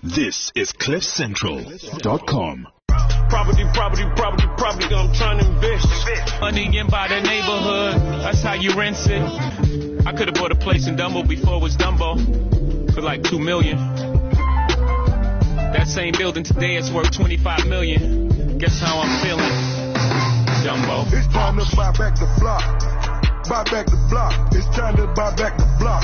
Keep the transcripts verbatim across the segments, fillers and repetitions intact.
This is cliff central dot com. Property, property, property, property, I'm trying to invest. Money in by the neighborhood, that's how you rent it. I could have bought a place in Dumbo before it was Dumbo for like two million. That same building today is worth twenty-five million. Guess how I'm feeling, Dumbo. It's time to buy back the block. Buy back the block. It's time to buy back the block.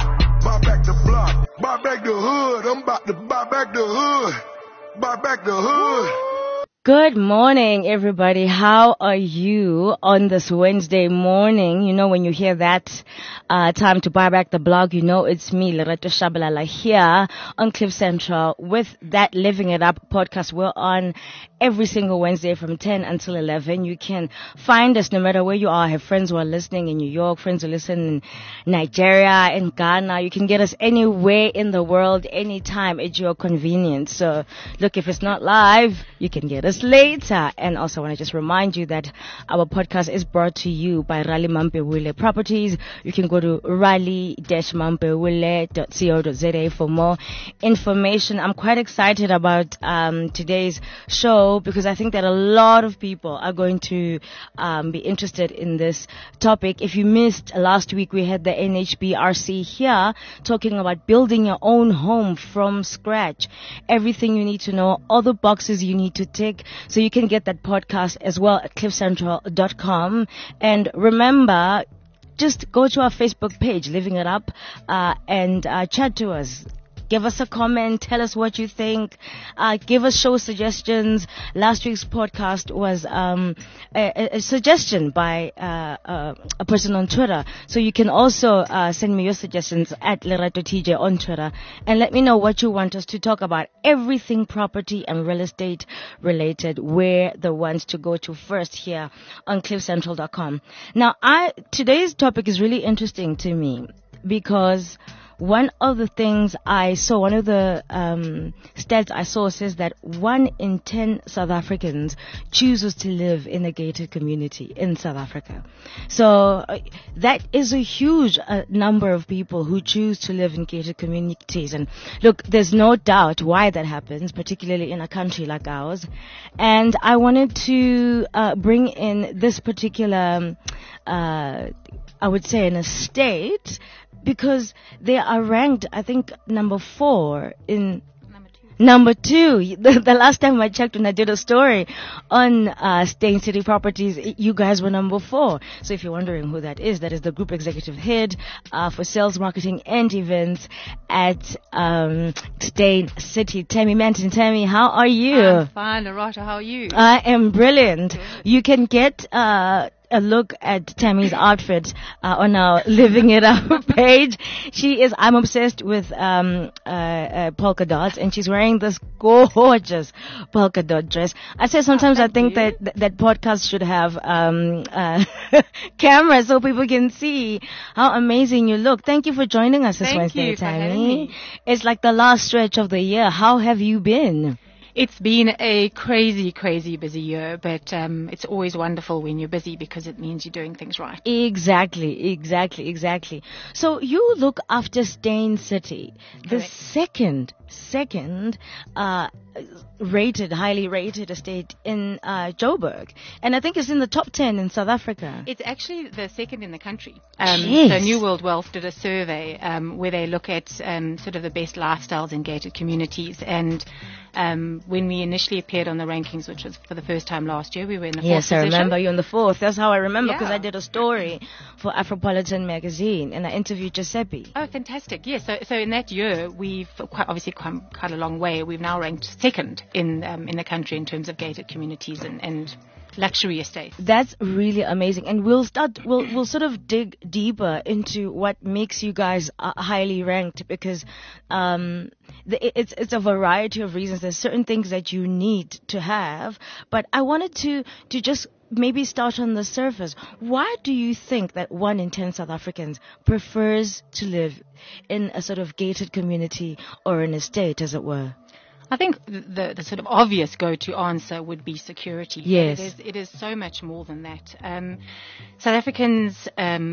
Buy back the block. Buy back the hood. I'm about to buy back the hood. Buy back the hood. Good morning, everybody. How are you on this Wednesday morning? You know, when you hear that uh, time to buy back the blog, you know it's me, Lerato Shabalala, here on Cliff Central with that Living It Up podcast. We're on every single Wednesday from ten until eleven. You can find us no matter where you are. I have friends who are listening in New York, friends who listen in Nigeria, in Ghana. You can get us anywhere in the world, anytime at your convenience. So, look, if it's not live, you can get us later. And also, I want to just remind you that our podcast is brought to you by Rally Mampewile Properties. You can go to rally dash mampewile dot co dot za for more information. I'm quite excited about um, today's show because I think that a lot of people are going to um, be interested in this topic. If you missed last week, we had the N H B R C here talking about building your own home from scratch. Everything you need to know, all the boxes you need to tick. So you can get that podcast as well at cliff central dot com. And remember, just go to our Facebook page, Living It Up, uh, and uh, chat to us. Give us a comment. Tell us what you think. Uh, give us show suggestions. Last week's podcast was um, a, a suggestion by uh, uh, a person on Twitter. So you can also uh, send me your suggestions at Lerato T J on Twitter and let me know what you want us to talk about. Everything property and real estate related. We're the ones to go to first here on cliff central dot com. Now, I today's topic is really interesting to me because one of the things I saw, one of the um, stats I saw says that one in ten South Africans chooses to live in a gated community in South Africa. So uh, that is a huge uh, number of people who choose to live in gated communities. And look, there's no doubt why that happens, particularly in a country like ours. And I wanted to uh, bring in this particular, uh, I would say, an estate, because they are ranked, I think, number four in number two. Number two. The, the last time I checked when I did a story on uh, Stain City Properties, you guys were number four. So if you're wondering who that is, that is the group executive head uh, for sales, marketing, and events at um, Stain City. Tammy Manton. Tammy, how are you? I'm fine, Lerato. How are you? I am brilliant. Good. You can get Uh, a look at Tammy's outfit uh, on our Living It Up page. She is, I'm obsessed with um, uh, uh, polka dots, and she's wearing this gorgeous polka dot dress. I say sometimes oh, I think you. that that, that podcasts should have um, uh, cameras so people can see how amazing you look. Thank you for joining us this Thank Wednesday, you for Tammy. having me. It's like the last stretch of the year. How have you been? It's been a crazy, crazy busy year, but um, it's always wonderful when you're busy because it means you're doing things right. Exactly, exactly, exactly. So you look after Stain City, the Correct. second, second, uh, rated, highly rated estate in uh, Joburg, and I think it's in the top ten in South Africa. It's actually the second in the country. Um, Jeez. so New World Wealth did a survey um, where they look at um, sort of the best lifestyles in gated communities, and um, when we initially appeared on the rankings, which was for the first time last year, we were in the fourth Yes, I position. remember you in the fourth. That's how I remember, because Yeah. I did a story for Afropolitan magazine and I interviewed Giuseppe. Oh, fantastic. Yes. So, so in that year, we've quite, obviously come quite a long way. We've now ranked second in um, in the country in terms of gated communities and, and luxury estates. That's really amazing, and we'll start. We'll we'll sort of dig deeper into what makes you guys uh, highly ranked, because um, the, it's it's a variety of reasons. There's certain things that you need to have, but I wanted to to just maybe start on the surface. Why do you think that one in ten South Africans prefers to live in a sort of gated community or an estate, as it were? I think the, the sort of obvious go-to answer would be security. Yes. It is, it is so much more than that. Um, South Africans um,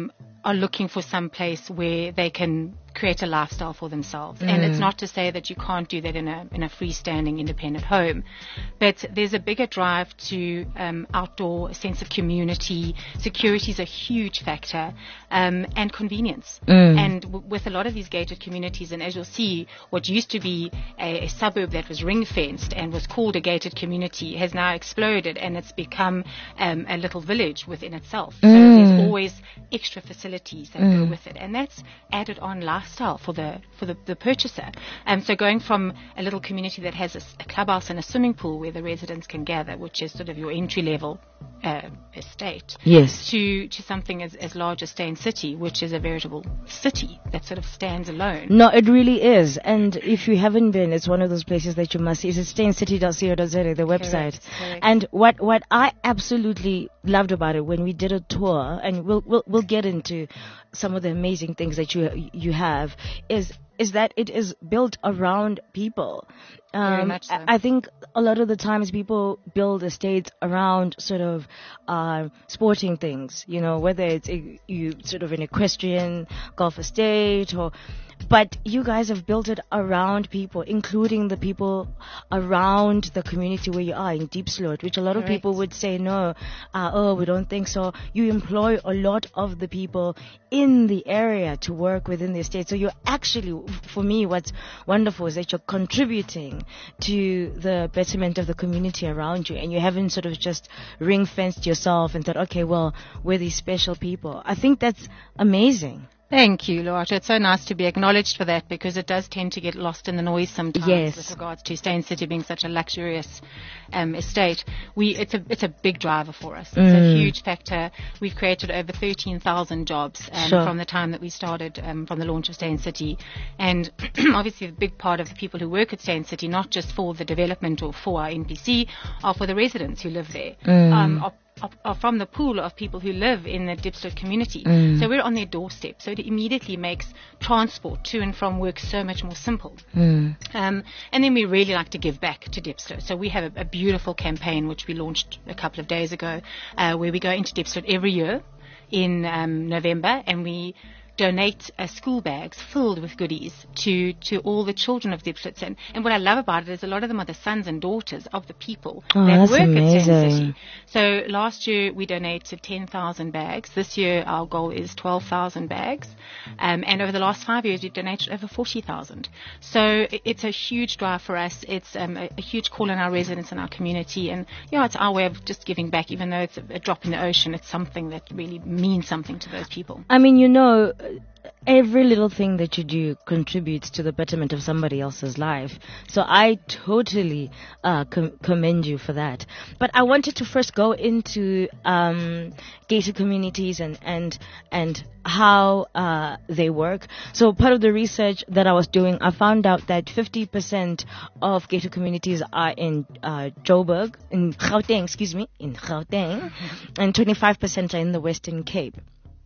are looking for some place where they can create a lifestyle for themselves. Mm. And it's not to say that you can't do that in a in a freestanding independent home, but there's a bigger drive to um, outdoor, a sense of community. Security is a huge factor, um, and convenience. Mm. And w- with a lot of these gated communities, and as you'll see, what used to be a, a suburb that was ring fenced and was called a gated community has now exploded, and it's become um, a little village within itself. Mm. So there's always extra facilities that mm. go with it, and that's added on lifestyle for the for the, the purchaser. Um, so going from a little community that has a, a clubhouse and a swimming pool where the residents can gather, which is sort of your entry level uh, estate, yes, to to something as, as large as Steyn City, which is a veritable city that sort of stands alone. No, it really is. And if you haven't been, it's one of those places that you must see. It's steyn city dot co dot za, the website. Correct, correct. And what what I absolutely loved about it when we did a tour, and we'll we'll we'll get into some of the amazing things that you you have, is is that it is built around people. Um, Very much so. I think a lot of the times people build estates around sort of uh, sporting things, you know, whether it's a, you sort of an equestrian golf estate or. But you guys have built it around people, including the people around the community where you are in Diepsloot, which a lot Correct. of people would say, no, uh, oh, we don't think so. You employ a lot of the people in the area to work within the estate. So you're actually, for me, what's wonderful is that you're contributing to the betterment of the community around you, and you haven't sort of just ring-fenced yourself and thought, okay, well, we're these special people. I think that's amazing. Thank you, Lorato. It's so nice to be acknowledged for that, because it does tend to get lost in the noise sometimes. Yes. With regards to Steyn City being such a luxurious um, estate. We it's a it's a big driver for us. It's Mm. a huge factor. We've created over thirteen thousand jobs um, Sure. from the time that we started, um, from the launch of Steyn City. And obviously a big part of the people who work at Steyn City, not just for the development or for our N P C, are for the residents who live there. Mm. Um, are are from the pool of people who live in the Diepsloot community. Mm. So we're on their doorstep. So it immediately makes transport to and from work so much more simple. Mm. Um, and then we really like to give back to Diepsloot. So we have a, a beautiful campaign which we launched a couple of days ago, uh, where we go into Diepsloot every year in um, November, and we donate uh, school bags filled with goodies to, to all the children of Diepsloot. And, and what I love about it is a lot of them are the sons and daughters of the people Oh, that that's work at Steyn amazing. City. So last year we donated ten thousand bags. This year our goal is twelve thousand bags. Um, and over the last five years we've donated over forty thousand. So it, it's a huge drive for us. It's um, a, a huge call on our residents and our community. And yeah, it's our way of just giving back. Even though it's a, a drop in the ocean, it's something that really means something to those people. I mean, you know, every little thing that you do contributes to the betterment of somebody else's life. So I totally uh, com- commend you for that. But I wanted to first go into um, gated communities and and and how uh, they work. So part of the research that I was doing, I found out that fifty percent of gated communities are in uh, Joburg, in Gauteng, excuse me, in Gauteng, and twenty-five percent are in the Western Cape.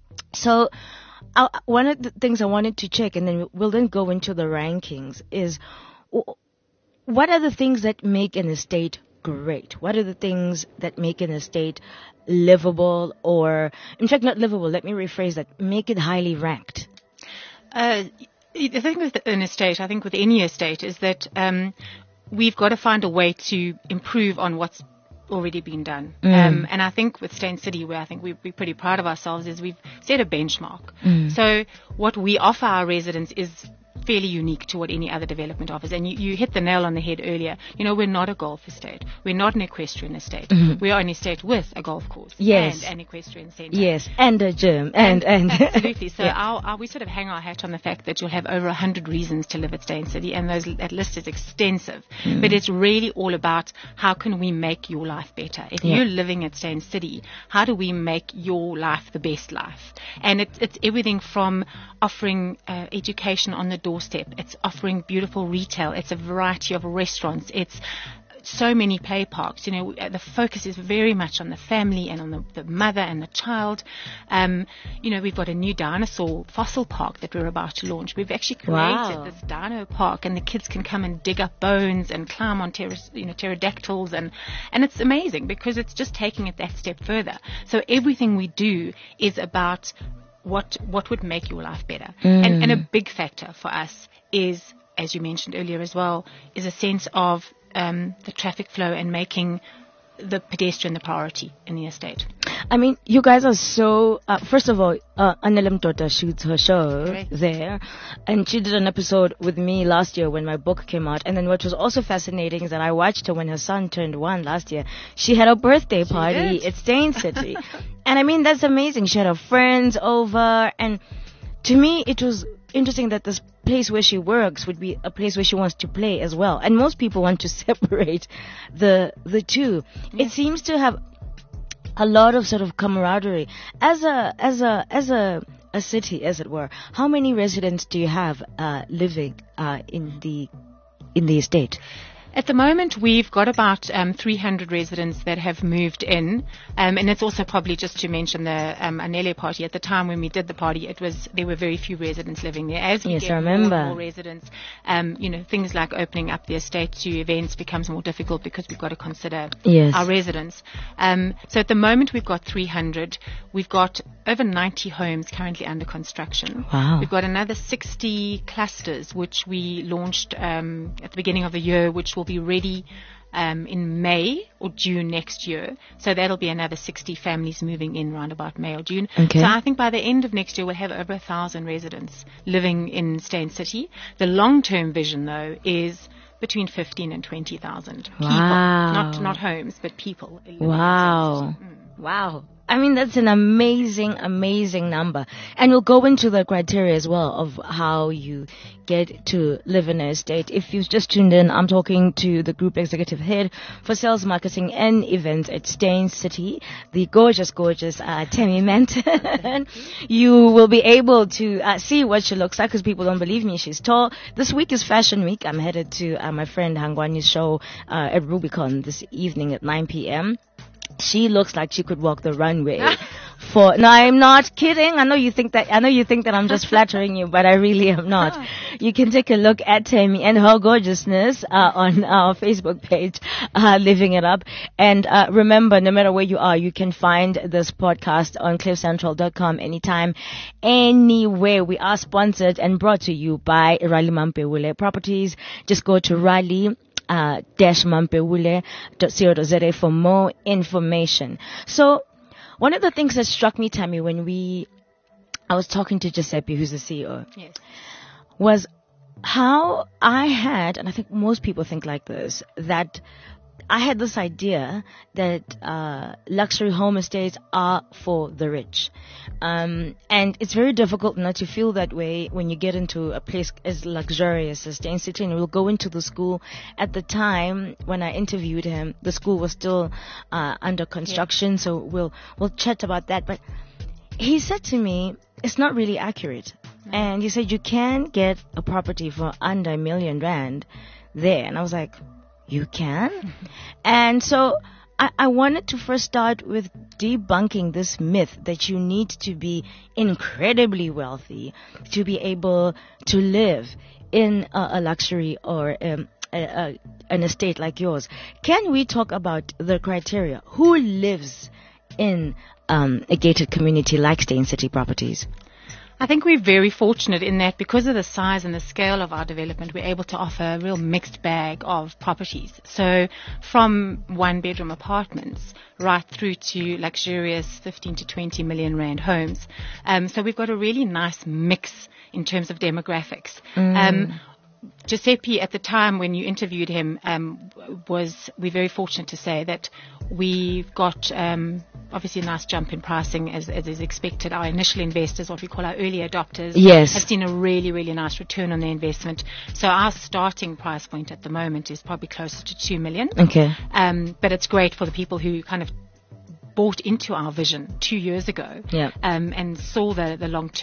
So I, one of the things I wanted to check, and then we'll then go into the rankings, is w- what are the things that make an estate great? What are the things that make an estate livable, or, in fact, not livable, let me rephrase that, make it highly ranked? Uh, the thing with an estate, I think with any estate, is that um, we've got to find a way to improve on what's already been done. Mm. Um, and I think with Steyn City, where I think we, we're pretty proud of ourselves, is we've set a benchmark. Mm. So what we offer our residents is fairly unique to what any other development offers. And you, you hit the nail on the head earlier. You know, we're not a golf estate. We're not an equestrian estate. Mm-hmm. We are an estate with a golf course Yes. and an equestrian centre. Yes, and a gym, and, and. Absolutely. So Yeah. our, our, we sort of hang our hat on the fact that you'll have over one hundred reasons to live at Steyn City, and those, that list is extensive. Mm. But it's really all about how can we make your life better. If Yeah. you're living at Steyn City, how do we make your life the best life? And it, it's everything from offering uh, education on the doorstep. It's offering beautiful retail. It's a variety of restaurants. It's so many play parks. You know, the focus is very much on the family and on the, the mother and the child. Um, you know, we've got a new dinosaur fossil park that we're about to launch. We've actually created Wow. this dino park, and the kids can come and dig up bones and climb on pter- you know, pterodactyls, and and it's amazing because it's just taking it that step further. So everything we do is about what what would make your life better. Mm. And, and a big factor for us is, as you mentioned earlier as well, is a sense of um, the traffic flow and making the pedestrian the priority in the estate. I mean, you guys are so, uh, first of all, uh, Annelim Tota shoots her show Correct. there, and she did an episode with me last year when my book came out. And then what was also fascinating is that I watched her when her son turned one last year. She had a birthday party did. at Stain City. And I mean, that's amazing. She had her friends over, and to me, it was interesting that this place where she works would be a place where she wants to play as well. And most people want to separate the the two. Yeah. It seems to have a lot of sort of camaraderie. As a as a as a a city, as it were, how many residents do you have uh, living uh, in the in the estate? At the moment, we've got about um, three hundred residents that have moved in, um, and it's also probably just to mention the um, Anele party. At the time when we did the party, it was there were very few residents living there. As we Yes, get I more and remember. more residents, um, you know, things like opening up the estate to events becomes more difficult because we've got to consider Yes. our residents. Um, so at the moment, we've got three hundred. We've got over ninety homes currently under construction. Wow. We've got another sixty clusters, which we launched um, at the beginning of the year, which will be ready um, in May or June next year. So that'll be another sixty families moving in around about May or June. Okay. So I think by the end of next year, we'll have over a thousand residents living in Stain City. The long-term vision, though, is between fifteen and twenty thousand people. Wow. Not, not homes, but people. living in Wow. Stain City. Mm. Wow. I mean, that's an amazing, amazing number. And we'll go into the criteria as well of how you get to live in an estate. If you've just tuned in, I'm talking to the Group Executive Head for Sales, Marketing and Events at Stain City, the gorgeous, gorgeous uh, Temi Manton. You will be able to uh, see what she looks like because people don't believe me. She's tall. This week is Fashion Week. I'm headed to uh, my friend Hangwani's show uh, at Rubicon this evening at nine p.m. She looks like she could walk the runway for, no, I'm not kidding. I know you think that, I know you think that I'm just flattering you, but I really am not. You can take a look at Temi and her gorgeousness, uh, on our Facebook page, uh, Living It Up. And, uh, remember, no matter where you are, you can find this podcast on cliff central dot com anytime, anywhere. We are sponsored and brought to you by Raleigh Mampewule Properties. Just go to Raleigh. Uh, dash mampewule dot co dot za for more information. So, one of the things that struck me, Tammy, when we, I was talking to Giuseppe, who's the C E O, Yes. was how I had, and I think most people think like this, that I had this idea that uh, luxury home estates are for the rich. Um, and it's very difficult not to feel that way when you get into a place as luxurious as Stain City. And we'll go into the school. At the time when I interviewed him, the school was still uh, under construction, yeah. so we'll we'll chat about that. But he said to me, it's not really accurate. No. And he said, you can get a property for under a million rand there. And I was like, you can? And so I, I wanted to first start with debunking this myth that you need to be incredibly wealthy to be able to live in a, a luxury or um, a, a, an estate like yours. Can we talk about the criteria? Who lives in um, a gated community like Stain City Properties? I think we're very fortunate in that because of the size and the scale of our development, we're able to offer a real mixed bag of properties. So from one bedroom apartments right through to luxurious fifteen to twenty million rand homes. Um, so we've got a really nice mix in terms of demographics. Mm. Um, Giuseppe, at the time when you interviewed him, um, was we're very fortunate to say that we've got um, obviously a nice jump in pricing as, as is expected. Our initial investors, what we call our early adopters, yes. have seen a really, really nice return on their investment. So our starting price point at the moment is probably closer to two million. Okay. Um, but it's great for the people who kind of bought into our vision two years ago yeah. um, and saw the, the long-term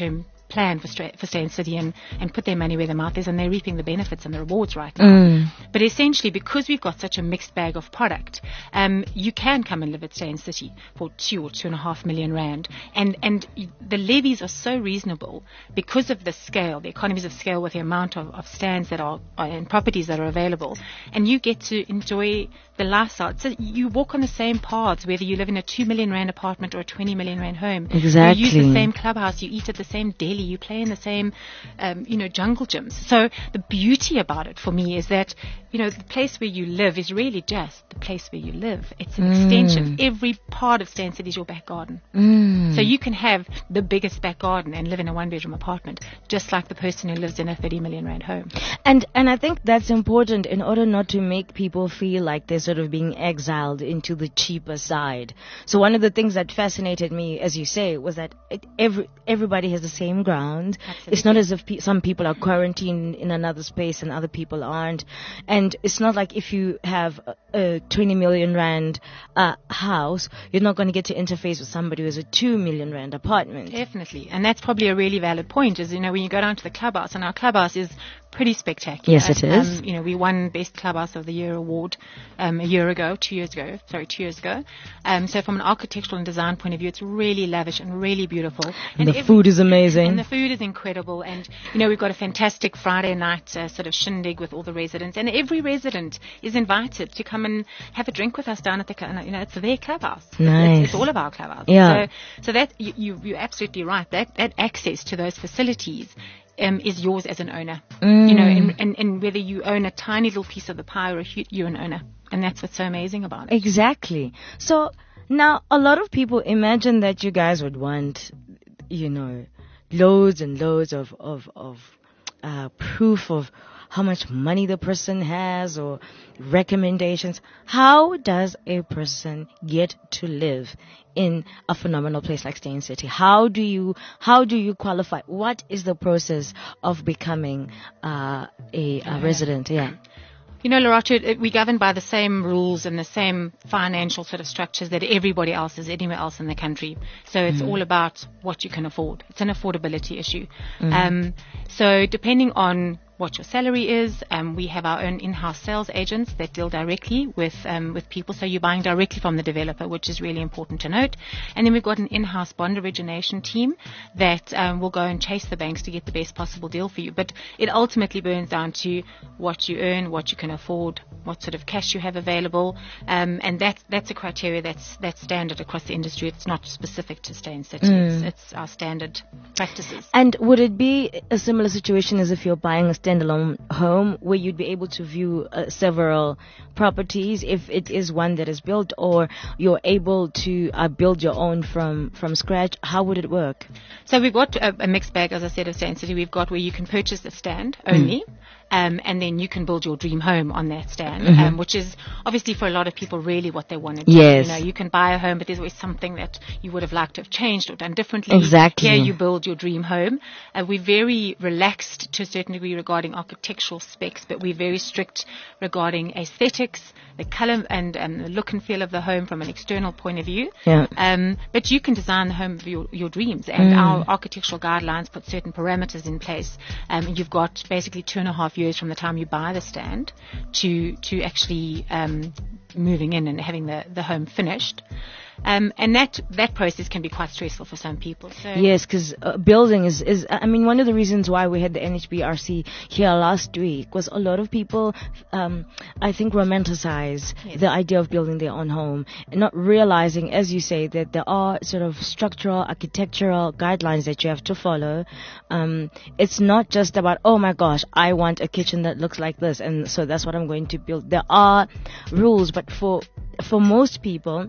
plan for, stra- for Stay in City and, and put their money where their mouth is, and they're reaping the benefits and the rewards right now. Mm. But essentially, because we've got such a mixed bag of product, um, you can come and live at Stay in City for two or two and a half million rand. And, and the levies are so reasonable because of the scale, the economies of scale with the amount of, of stands that are, are and properties that are available. And you get to enjoy the lifestyle. So you walk on the same paths, whether you live in a two million rand apartment or a twenty million rand home. Exactly. You use the same clubhouse, you eat at the same deli, you play in the same, um, you know, jungle gyms. So the beauty about it for me is that, you know, the place where you live is really just the place where you live. It's an Mm. extension. Every part of Stay in City is your back garden. Mm. So you can have the biggest back garden and live in a one-bedroom apartment, just like the person who lives in a thirty million rand home. And and I think that's important in order not to make people feel like they're sort of being exiled into the cheaper side. So one of the things that fascinated me, as you say, was that it, every everybody has the same ground. Absolutely. It's not as if pe- some people are quarantined in another space and other people aren't. And it's not like if you have a, a twenty million rand uh, house, you're not going to get to interface with somebody who has a two million rand apartment. Definitely. And that's probably a really valid point is, you know, when you go down to the clubhouse, and our clubhouse is pretty spectacular. Yes, it is. Um, you know, we won Best Clubhouse of the Year award um, a year ago, two years ago, sorry, two years ago. Um, so from an architectural and design point of view, it's really lavish and really beautiful. And the every- food is amazing. And the food is incredible. And, you know, we've got a fantastic Friday night uh, sort of shindig with all the residents. And every resident is invited to come and have a drink with us down at the, cl- you know, it's their clubhouse. Nice. It's, it's all of our clubhouse. Yeah. So, so that, you, you, you're absolutely right. That, that access to those facilities Um, is yours as an owner, Mm. you know, and, and, and whether you own a tiny little piece of the pie or a hu- you're an owner, and that's what's so amazing about it. Exactly. So now a lot of people imagine that you guys would want, you know, loads and loads of of of uh, proof of how much money the person has or recommendations. How does a person get to live in a phenomenal place like Stay in City? How do you how do you qualify? What is the process of becoming uh, a, a resident? Yeah. You know, Lerato, it- we govern by the same rules and the same financial sort of structures that everybody else is anywhere else in the country. So it's all about what you can afford. It's an affordability issue. Um, so depending on what your salary is, um, we have our own in-house sales agents that deal directly with um, with people. So you're buying directly from the developer, which is really important to note. And then we've got an in-house bond origination team that um, will go and chase the banks to get the best possible deal for you. But it ultimately burns down to what you earn, what you can afford, what sort of cash you have available, um, and that's that's a criteria that's that's standard across the industry. It's not specific to Stay in City. It's, it's our standard practices. And would it be a similar situation as if you're buying a standalone home where you'd be able to view uh, several properties if it is one that is built, or you're able to uh, build your own from, from scratch? How would it work? So we've got a, a mixed bag, as I said, of Stay in City. We've got where you can purchase the stand only. Um, and then you can build your dream home on that stand, um, which is obviously for a lot of people really what they want to do. Yes. You know, you can buy a home, but there's always something that you would have liked to have changed or done differently. Exactly. Here you build your dream home. Uh, we're very relaxed to a certain degree regarding architectural specs, but we're very strict regarding aesthetics, the color and um, the look and feel of the home from an external point of view. Yeah. Um, but you can design the home of your, your dreams, and our architectural guidelines put certain parameters in place. Um, and you've got basically two and a half years from the time you buy the stand to to actually um, moving in and having the, the home finished. Um, and that that process can be quite stressful for some people. So Yes, because uh, building is, is, I mean, one of the reasons why we had the N H B R C here last week was a lot of people, um, I think, romanticize Yes. the idea of building their own home and not realizing, as you say, that there are sort of structural, architectural guidelines that you have to follow. Um, it's not just about, oh my gosh, I want a kitchen that looks like this, and so that's what I'm going to build. There are rules, but for for most people,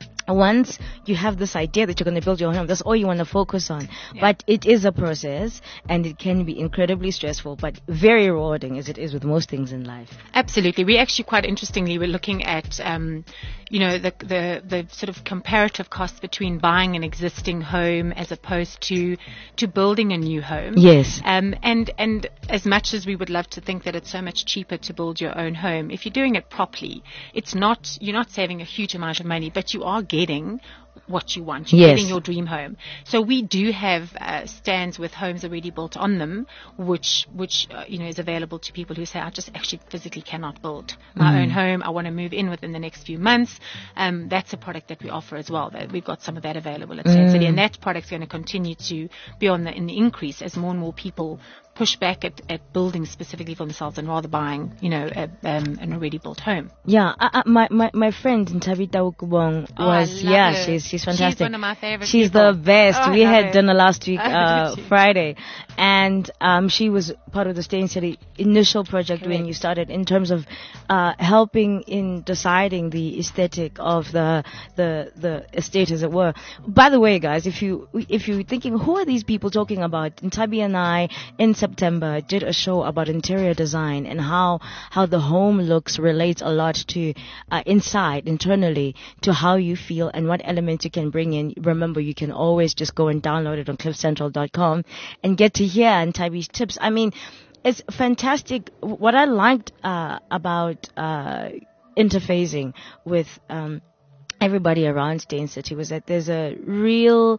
once you have this idea that you're going to build your home, that's all you want to focus on. Yeah. But it is a process, and it can be incredibly stressful, but very rewarding, as it is with most things in life. Absolutely. We actually, quite interestingly, we're looking at, um, you know, the, the the sort of comparative cost between buying an existing home as opposed to to building a new home. Yes. Um, and and as much as we would love to think that it's so much cheaper to build your own home, if you're doing it properly, it's not you're not saving a huge amount of money, but you are getting what you want. You're Yes. getting your dream home. So we do have uh, stands with homes already built on them, which which uh, you know is available to people who say, I just actually physically cannot build my Mm. own home. I want to move in within the next few months. Um, that's a product that we offer as well. That we've got some of that available at Stand City, Mm. and that product's going to continue to be on the in the increase as more and more people push back at, at building specifically for themselves and rather buying, you know, a, um, an already built home. Yeah, uh, uh, my, my my friend Tabita Ukubong Oh, I was love yeah, her. she's she's fantastic. She's one of my favorite She's people. the best. Oh, I we love had her. dinner last week, Oh, uh, did you? Friday, and um, she was part of the Stay in City initial project when Correct. you started in terms of uh, helping in deciding the aesthetic of the the the estate, as it were. By the way, guys, if you if you're thinking who are these people talking about, Ntabi and I in September did a show about interior design and how how the home looks relates a lot to uh, inside internally to how you feel and what elements you can bring in. Remember, you can always just go and download it on cliff central dot com and get to hear Ntabi's tips. I mean, it's fantastic. What I liked uh, about uh, interfacing with um, everybody around Stay in City was that there's a real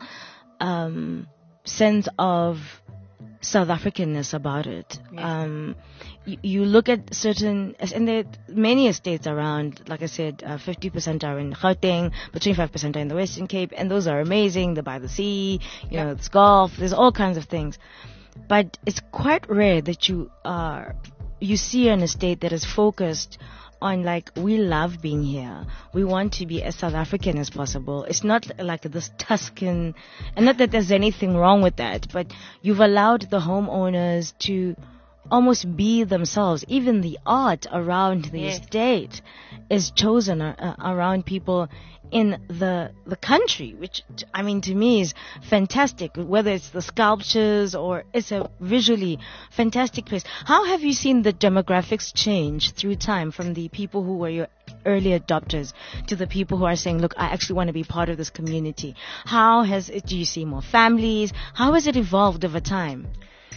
um, sense of South Africanness about it. Yeah. Um, you, you look at certain, and there are many estates around, like I said, uh, fifty percent are in Gauteng, but twenty-five percent are in the Western Cape, and those are amazing. They're by the sea, you know, it's golf, there's all kinds of things. But it's quite rare that you are, you see an estate that is focused on like, we love being here. We want to be as South African as possible. It's not like this Tuscan, and not that there's anything wrong with that, but you've allowed the homeowners to almost be themselves. Even the art around the Yes. estate is chosen uh, around people in the the country, which I mean to me is fantastic. Whether it's the sculptures or it's a visually fantastic place. How have you seen the demographics change through time from the people who were your early adopters to the people who are saying, look, I actually want to be part of this community? How has it, do you see more families? How has it evolved over time?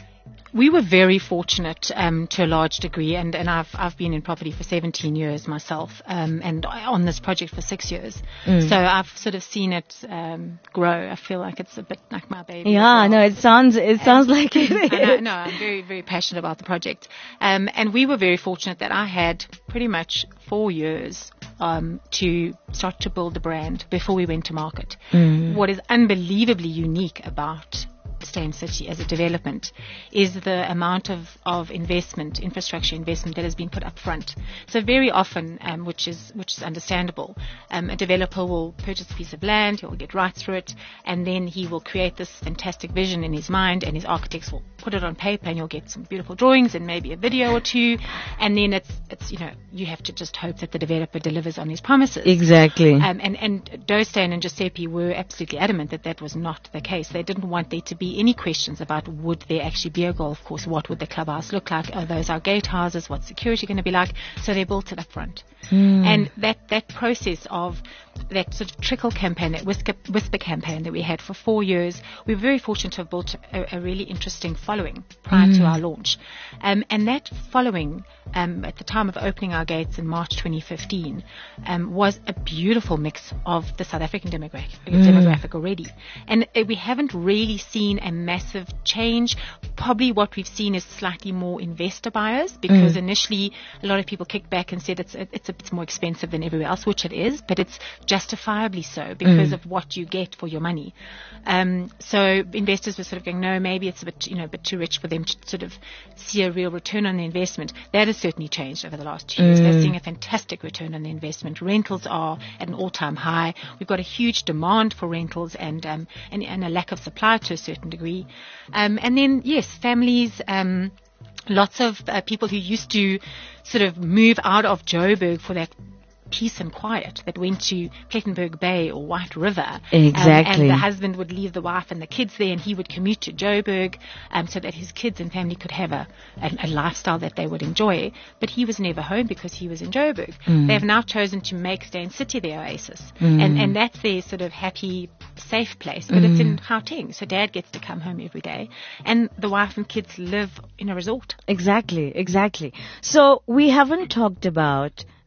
We were very fortunate um, to a large degree, and, and I've I've been in property for seventeen years myself, um, and on this project for six years. Mm. So I've sort of seen it um, grow. I feel like it's a bit like my baby. Yeah, as well. no, it sounds it sounds like it is. I know, no, I'm very, very passionate about the project. Um, and we were very fortunate that I had pretty much four years um, to start to build the brand before we went to market. Mm. What is unbelievably unique about Stay in City as a development is the amount of, of investment, infrastructure investment that has been put up front. So very often, um, which is which is understandable, um, a developer will purchase a piece of land, he'll get rights through it, and then he will create this fantastic vision in his mind, and his architects will put it on paper, and you'll get some beautiful drawings and maybe a video or two, and then it's it's you know you have to just hope that the developer delivers on his promises. Exactly. Um, and and Dostan and Giuseppe were absolutely adamant that that was not the case. They didn't want there to be any questions about would there actually be a golf course, what would the clubhouse look like, are those our gatehouses, what's security going to be like. So they built it up front. Mm. And that, that process of that sort of trickle campaign, that whisper, whisper campaign that we had for four years, we were very fortunate to have built a, a really interesting following prior Mm. to our launch. Um, and that following, um, at the time of opening our gates in March twenty fifteen, um, was a beautiful mix of the South African demographic, Mm. demographic already. And uh, we haven't really seen a massive change. Probably what we've seen is slightly more investor buyers, because Mm. initially a lot of people kicked back and said it's a, it's a bit more expensive than everywhere else, which it is, but it's justifiably so because Mm. of what you get for your money. Um, so investors were sort of going, no, maybe it's a bit, you know, a bit too rich for them to sort of see a real return on the investment. That has certainly changed over the last two years. They're Mm. seeing a fantastic return on the investment. Rentals are at an all-time high. We've got a huge demand for rentals and um, and, and a lack of supply to a certain degree. Um, and then, yes, families, um, lots of uh, people who used to sort of move out of Joburg for that peace and quiet, that went to Plettenberg Bay or White River. Um, Exactly. and the husband would leave the wife and the kids there, and he would commute to Joburg um, so that his kids and family could have a, a, a lifestyle that they would enjoy. But he was never home because he was in Joburg. Mm. They have now chosen to make Stay in City their oasis. Mm. And, and that's their sort of happy, safe place. But it's in Gauteng, so dad gets to come home every day. And the wife and kids live in a resort. Exactly, exactly. So we haven't talked about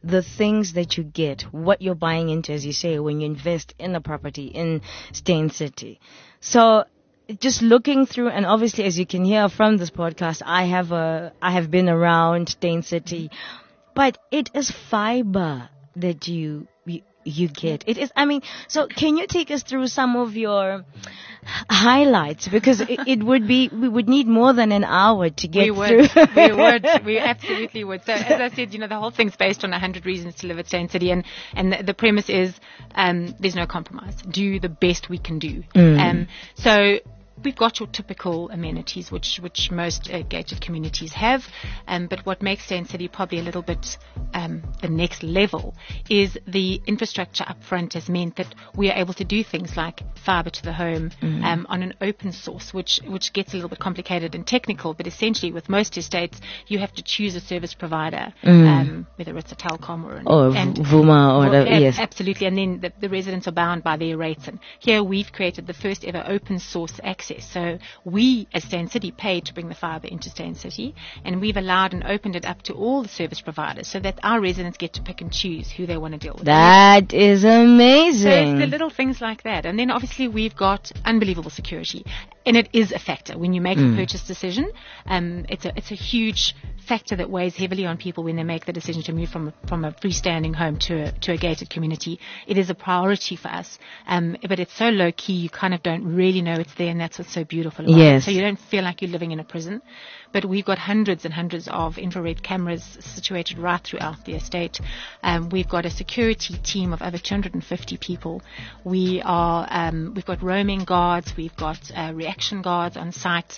the things that you get, what you're buying into, as you say, when you invest in a property in Steyn City. So just looking through, and obviously, as you can hear from this podcast, I have a, I have been around Steyn City, but it is fiber that you, you, you get. It is, I mean, so can you take us through some of your highlights? Because it, it would be, we would need more than an hour to get we would, through. we would, we absolutely would. So as I said, you know, the whole thing's based on a hundred reasons to live at Steyn City, and, and the, the premise is, um, there's no compromise. Do the best we can do. Mm. Um, so, we've got your typical amenities, which which most uh, gated communities have, um, but what makes Steyn City probably a little bit um, the next level is the infrastructure up front has meant that we are able to do things like fibre to the home mm. um, on an open source, which which gets a little bit complicated and technical, but essentially with most estates you have to choose a service provider, mm. um, whether it's a Telkom or an, or and, Vuma or well, the, yes. Absolutely, and then the, the residents are bound by their rates. And here we've created the first ever open source access. So we, as Steyn City, paid to bring the fibre into Steyn City, and we've allowed and opened it up to all the service providers so that our residents get to pick and choose who they want to deal with. That is amazing. So it's the little things like that. And then obviously we've got unbelievable security. And it is a factor when you make mm. a purchase decision. Um, it's a it's a huge factor that weighs heavily on people when they make the decision to move from a, from a freestanding home to a, to a gated community. It is a priority for us, um, but it's so low key you kind of don't really know it's there, and that's what's so beautiful about yes. it. So you don't feel like you're living in a prison. But we've got hundreds and hundreds of infrared cameras situated right throughout the estate. Um, we've got a security team of over two hundred fifty people. We are um, we've got roaming guards. We've got uh, reaction guards on site.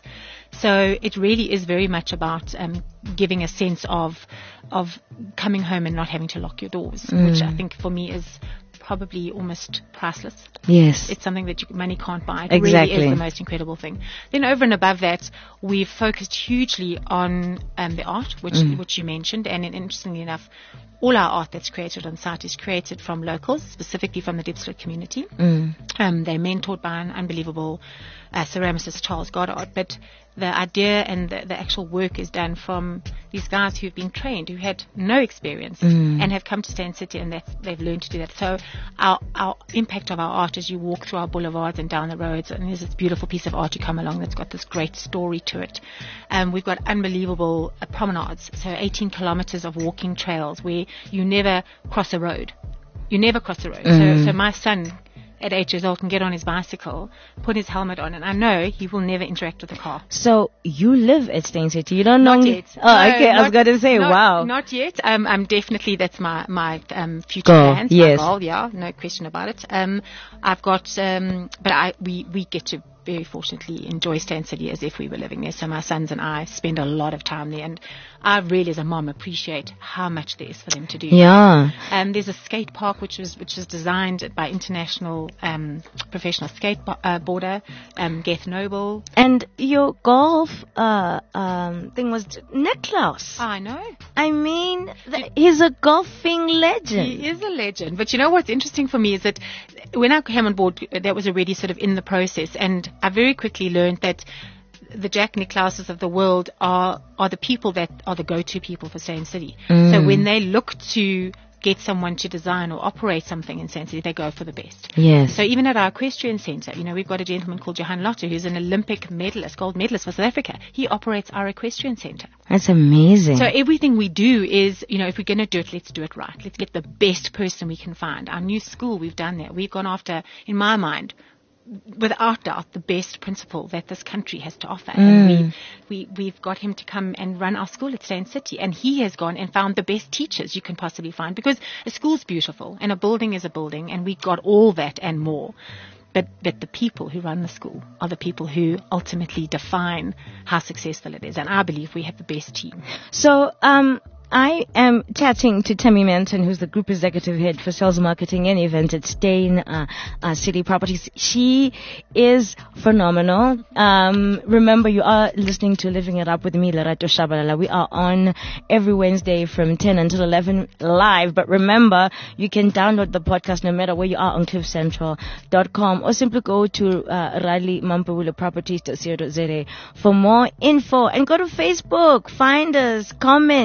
So it really is very much about um, giving a sense of of coming home and not having to lock your doors, mm. which I think for me is probably almost priceless. Yes. It's something that you, money can't buy. It exactly. really is the most incredible thing. Then over and above that, we've focused hugely on um, the art, which mm. which you mentioned, and interestingly enough, all our art that's created on site is created from locals, specifically from the Diepsloot community. Mm. Um, they're mentored by an unbelievable uh, ceramicist, Charles Goddard, but the idea and the, the actual work is done from these guys who've been trained, who had no experience mm. and have come to Steyn City, and they've learned to do that. So our, our impact of our art as you walk through our boulevards and down the roads, and there's this beautiful piece of art you come along that's got this great story to it. Um, we've got unbelievable uh, promenades, so eighteen kilometers of walking trails where you never cross a road. You never cross a road. Mm. So, so my son at eight years old can get on his bicycle, put his helmet on, and I know he will never interact with a car. So you live at Steyn City. You don't know? Not yet. Oh, no, okay. I was going to say, not, wow. Not yet. Um, I'm definitely, that's my, my, um, future goal. plans. Yes. My goal, yeah. No question about it. Um, I've got, um, but I, we, we get to very fortunately enjoy Steyn City as if we were living there. So my sons and I spend a lot of time there, and I really, as a mom, appreciate how much there is for them to do. Yeah. Um, there's a skate park which was which was designed by international um, professional skateboarder um, Geth Noble. And your golf uh, um, thing was Niklaus. I know. I mean, th- he's a golfing legend. He is a legend. But you know what's interesting for me is that when I came on board, that was already sort of in the process, and I very quickly learned that the Jack Nicklauses of the world are are the people that are the go-to people for Steyn City. Mm. So when they look to get someone to design or operate something in Steyn City, they go for the best. Yes. So even at our equestrian centre, you know, we've got a gentleman called Johan Lotte, who's an Olympic medalist, gold medalist for South Africa. He operates our equestrian centre. That's amazing. So everything we do is, you know, if we're going to do it, let's do it right. Let's get the best person we can find. Our new school, we've done that. We've gone after, in my mind, without doubt, the best principal that this country has to offer. Mm. And we, we, we've got him to come and run our school at Steyn City. And he has gone and found the best teachers you can possibly find, because a school's beautiful and a building is a building, and we got all that and more. But, but the people who run the school are the people who ultimately define how successful it is. And I believe we have the best team. So, um, I am chatting to Tammy Manton, who's the Group Executive Head for Sales, Marketing and Events at Steyn uh, uh, City Properties. She is phenomenal. Um, remember, you are listening to Living It Up with me, Lerato Shabalala. We are on every Wednesday from ten until eleven live. But remember, you can download the podcast no matter where you are on cliff central dot com, or simply go to uh, Radley Mampewule Properties dot co dot za for more info. And go to Facebook, find us, comment, tell us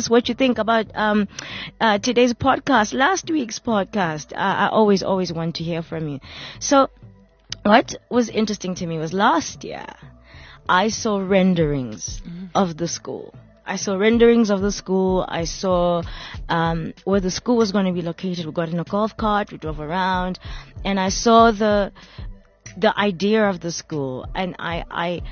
us what you think about um, uh, today's podcast, last week's podcast. Uh, I always, always want to hear from you. So what was interesting to me was last year, I saw renderings mm-hmm. of the school. I saw renderings of the school. I saw um, where the school was going to be located. We got in a golf cart. We drove around, and I saw the the idea of the school. And I I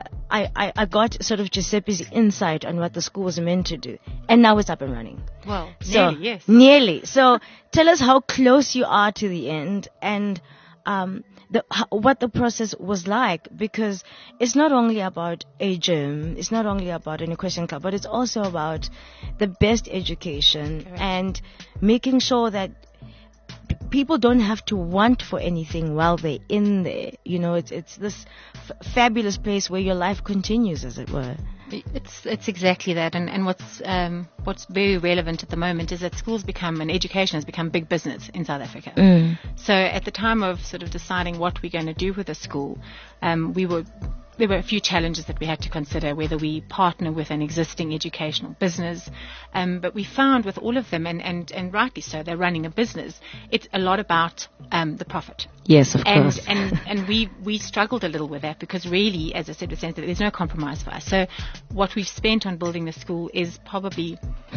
I I, I got sort of Giuseppe's insight on what the school was meant to do. And now it's up and running. Well, so, nearly, yes. Nearly. So tell us how close you are to the end, and um, The, what the process was like, because it's not only about a gym, it's not only about an equestrian club, but it's also about the best education. Correct. And making sure that p- people don't have to want for anything while they're in there. You know, it's it's this f- fabulous place where your life continues, as it were. It's it's exactly that, and and what's um, what's very relevant at the moment is that schools become and education has become big business in South Africa. Mm. So at the time of sort of deciding what we're going to do with the school, um, we were there were a few challenges that we had to consider, whether we partner with an existing educational business, um, but we found with all of them, and, and, and rightly so, they're running a business. It's a lot about um, the profit. Yes, of and, course. And and we we struggled a little with that, because really, as I said, with Sense, there's no compromise for us. So what we've spent on building the school is probably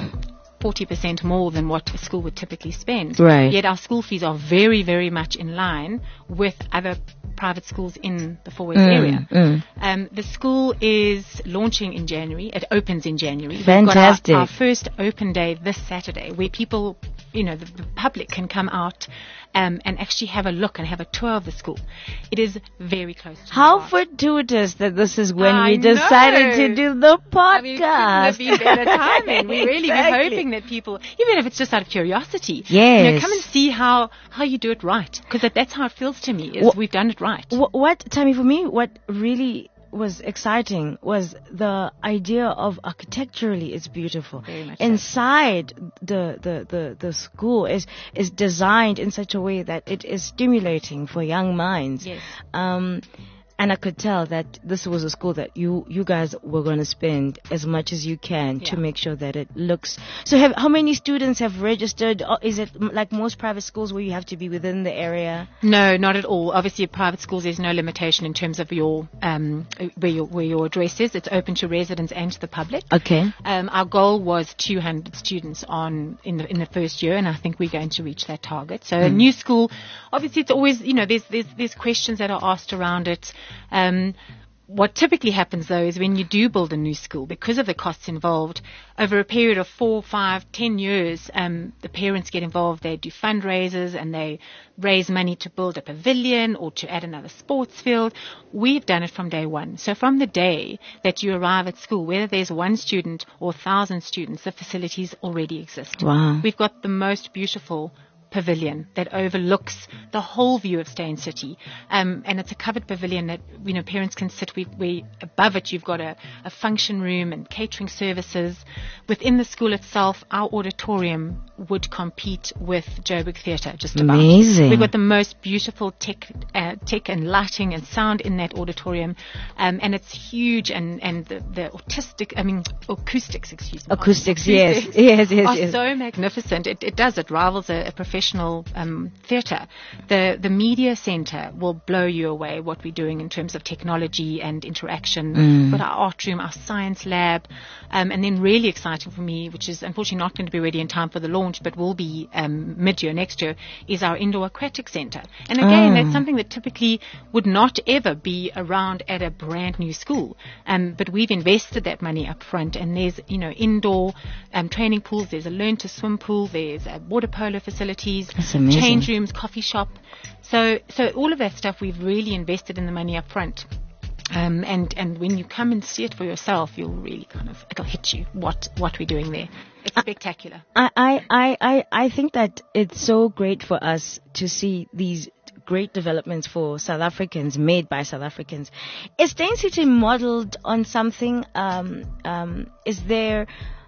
forty percent more than what a school would typically spend. Right. Yet our school fees are very, very much in line with other private schools in the Fourways Mm, area. mm. Um, the school is launching in January. It opens in January. Fantastic. We've got our, our first open day this Saturday, where people, you know, the, the public can come out um, and actually have a look and have a tour of the school. It is very close to How my heart. fortuitous that this is when I we decided know. to do the podcast. I mean, couldn't have been better timing. We really Exactly. be hoping that people, even if it's just out of curiosity, Yes. you know, come and see how, how you do it right. Because that, that's how it feels to me, is Wh- we've done it right. Wh- What, Tammy, for me, what really was exciting was the idea of architecturally it's beautiful. Very much so. Inside the, the, the, the school is, is designed in such a way that it is stimulating for young minds. Yes. Um, and I could tell that this was a school that you, you guys were going to spend as much as you can to Yeah. make sure that it looks. So have, how many students have registered? Or is it m- like most private schools where you have to be within the area? No, not at all. Obviously, at private schools, there's no limitation in terms of your um, where your where your address is. It's open to residents and to the public. Okay. Um, our goal was two hundred students on in the in the first year, and I think we're going to reach that target. So a new school, obviously, it's always, you know, there's there's there's questions that are asked around it. Um, What typically happens, though, is when you do build a new school, because of the costs involved, over a period of four, five, ten years, um, the parents get involved. They do fundraisers and they raise money to build a pavilion or to add another sports field. We've done it from day one. So from the day that you arrive at school, whether there's one student or a thousand students, the facilities already exist. Wow. We've got the most beautiful pavilion that overlooks the whole view of Steyn City, um, and it's a covered pavilion that, you know, parents can sit. We, we above it, you've got a, a function room and catering services. Within the school itself, our auditorium would compete with Joburg Theatre, just about. Amazing. We've got the most beautiful tech, uh, tech and lighting and sound in that auditorium, um, and it's huge. And and the, the autistic, I mean, acoustics, excuse me, Acoustics, yes, yes, yes, are yes. so magnificent. It, it does. It rivals a, a professional um, theatre. The the media centre will blow you away. What we're doing in terms of technology and interaction. Mm. But our art room, our science lab, um, and then really exciting for me, which is unfortunately not going to be ready in time for the launch, but will be um, mid-year next year, is our indoor aquatic centre. And again, Oh. that's something that typically would not ever be around at a brand new school. Um, but we've invested that money up front, and there's, you know, indoor um, training pools. There's a learn to swim pool. There's uh, water polo facilities, That's amazing. change rooms, coffee shop. So, so all of that stuff we've really invested in the money up front. Um, and, and when you come and see it for yourself, you'll really kind of, it'll hit you what, what we're doing there. It's spectacular. I, I, I, I I think that it's so great for us to see these great developments for South Africans, made by South Africans. Is Steyn City modeled on something? Um, um, is there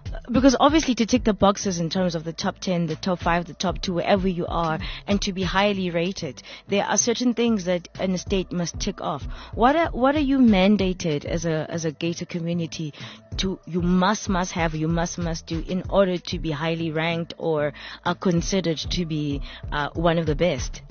because obviously to tick the boxes in terms of the top ten, the top five, the top two, wherever you are, and to be highly rated, there are certain things that an estate must tick off. What are what are you mandated as a as a Gator community to you must must have you must must do in order to be highly ranked or are considered to be uh, one of the best?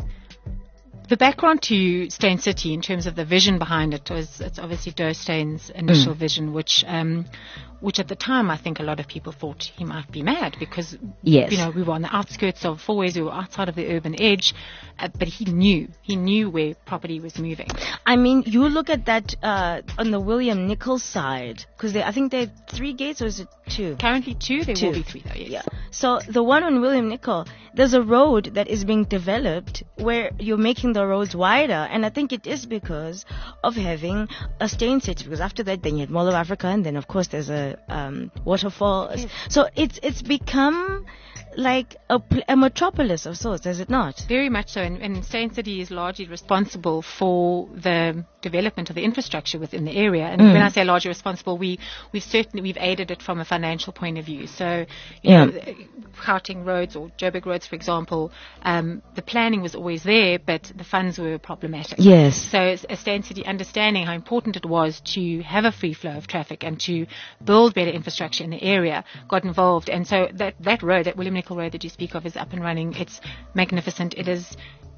The background to Steyn City in terms of the vision behind it was, it's obviously Douw Steyn's initial mm. vision, which um, which at the time I think a lot of people thought he might be mad because, yes. you know, we were on the outskirts of Fourways, we were outside of the urban edge, uh, but he knew, he knew where property was moving. I mean, you look at that uh, on the William Nicol side, because I think there are three gates, or is it two? Currently two, there two. will be three though, yes. Yeah. So the one on William Nicol, there's a road that is being developed where you're making the roads wider, and I think it is because of having a Steyn City, because after that then you had Mall of Africa, and then of course there's a um, waterfall. Yes. So it's it's become like a, a metropolis of sorts, is it not? Very much so, and, and Steyn City is largely responsible for the development of the infrastructure within the area. And mm. when I say largely responsible, we we've certainly we've aided it from a financial point of view. So, you yeah. know, Gauteng roads or Joburg roads, for example, um, the planning was always there, but the funds were problematic. Yes. So, as Steyn City understanding how important it was to have a free flow of traffic and to build better infrastructure in the area, got involved. And so that that road, that William Nicol Road that you speak of, is up and running. It's magnificent. It is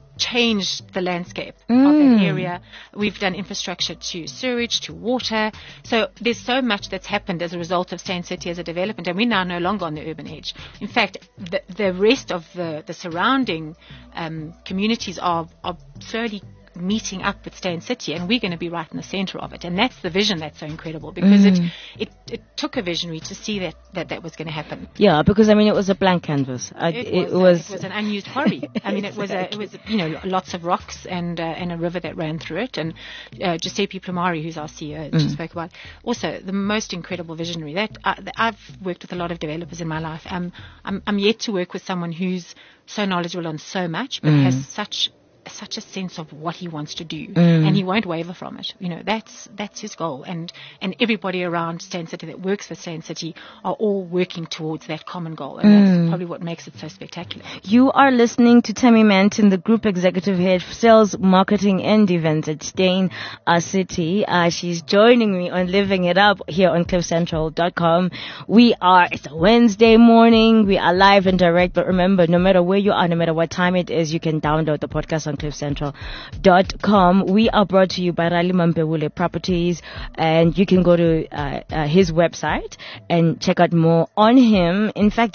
changed the landscape mm. of that area. We've done infrastructure to sewage, to water. So there's so much that's happened as a result of Steyn City as a development, and we're now no longer on the urban edge. In fact, the, the rest of the, the surrounding um, communities are, are slowly meeting up with Steyn City, and we're going to be right in the center of it. And that's the vision that's so incredible, because mm. it, it it took a visionary to see that that, that was going to happen. Yeah, because I mean it was a blank canvas. I, it, it, was, was a, it was an unused quarry. I mean, it was a, it was you know lots of rocks and uh, and a river that ran through it. And uh, Giuseppe Plumari, who's our C E O, mm. spoke about also the most incredible visionary. That, uh, that I've worked with a lot of developers in my life. Um, I'm I'm yet to work with someone who's so knowledgeable on so much, but mm. has such such a sense of what he wants to do, mm. and he won't waver from it. You know, that's that's his goal, and and everybody around Steyn City that works for Steyn City are all working towards that common goal, and mm. that's probably what makes it so spectacular. You are listening to Tammy Manton, the Group Executive Head for Sales, Marketing and Events at Steyn City. Uh, she's joining me on Living It Up here on cliff central dot com. We are, it's a Wednesday morning, we are live and direct, but remember, no matter where you are, no matter what time it is, you can download the podcast on cliff central dot com. We are brought to you by Rali Mampewule Properties, and you can go to uh, uh, his website and check out more on him. In fact,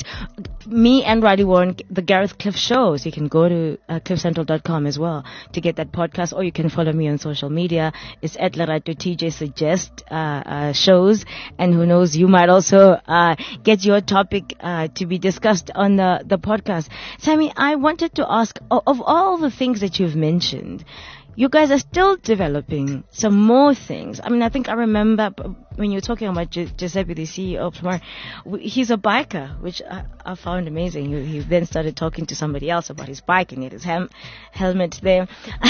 me and Rali were on the Gareth Cliff show, so you can go to uh, cliff central dot com as well to get that podcast, or you can follow me on social media. It's at Lerato T J Suggest uh, uh, shows, and who knows, you might also uh, get your topic uh, to be discussed on the, the podcast. Sammy, I wanted to ask, of all the things that you've mentioned, you guys are still developing some more things. I mean, I think I remember when you were talking about Gi- Giuseppe, the C E O of Plumari, he's a biker, which I, I found amazing. He, he then started talking to somebody else about his bike, and he had his hem- helmet there.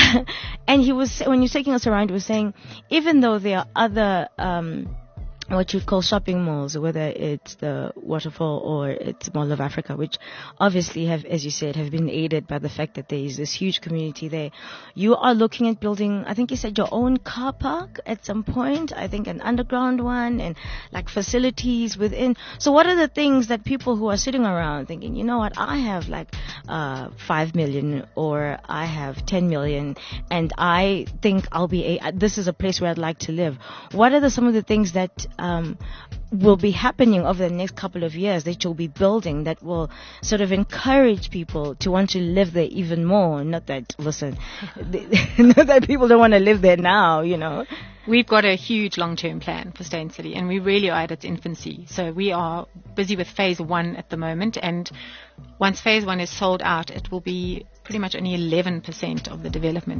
And he was, when you're taking us around, he was saying, even though there are other um what you'd call shopping malls, whether it's the Waterfall or it's Mall of Africa, which obviously have, as you said, have been aided by the fact that there is this huge community there. You are looking at building, I think you said, your own car park at some point, I think an underground one, and like facilities within. So what are the things that people who are sitting around thinking, you know what, I have like uh five million or I have ten million and I think I'll be, a, this is a place where I'd like to live. What are the, some of the things that Um, will be happening over the next couple of years that you'll be building that will sort of encourage people to want to live there even more? Not that, listen, not that people don't want to live there now, you know. We've got a huge long-term plan for Steyn City, and we really are at its infancy. So we are busy with phase one at the moment, and once phase one is sold out, it will be pretty much only eleven percent of the development